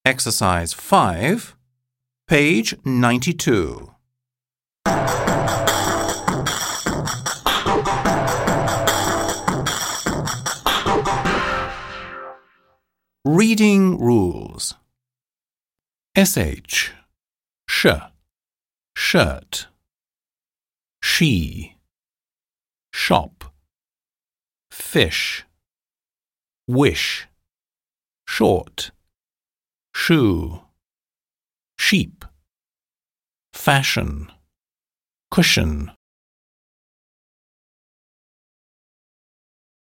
Exercise 5, page 92. Reading rules. sh, shirt. She, shop. Fish, wish. Short, shoe. Sheep, fashion. Cushion,